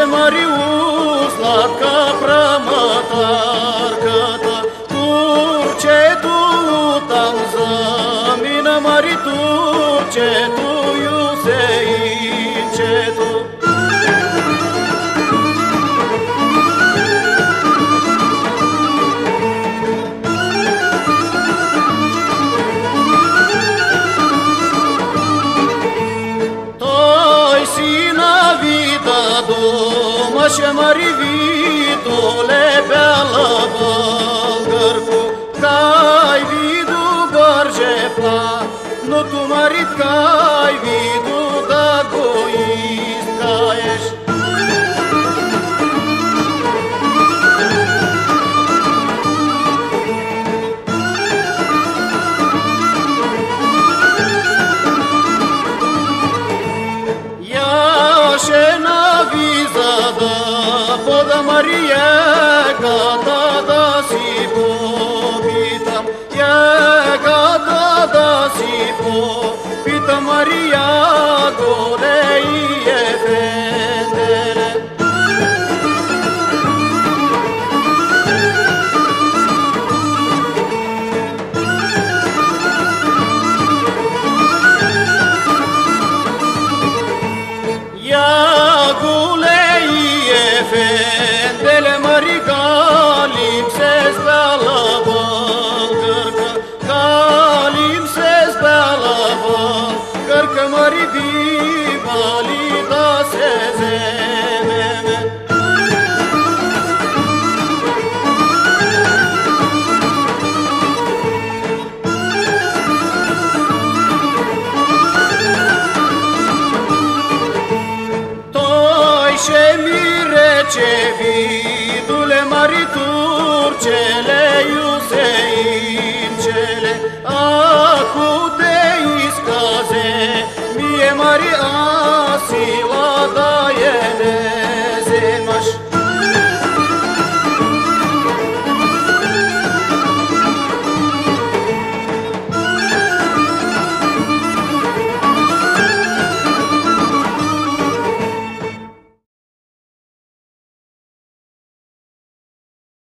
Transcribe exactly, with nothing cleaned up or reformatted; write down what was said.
Marius, sladka pramatarkata, turče tu tam zamina Mari, turče tu Juseinče tu. Domașe mari vidule pe la balgărcu, cai vidu barge pla, nu tu marit cai vidu da goist ca ești. Poda Maria gata da si po pitam, ya gata da si po pitam Maria gole e fendele. Ya gole Fendele mari galim ses pe la balgărcă, galim ses pe la balgărcă, mari bibali da se zememe. Toi și ce vidule mari turcele Juseincele, acu te iscaze, mie mari asi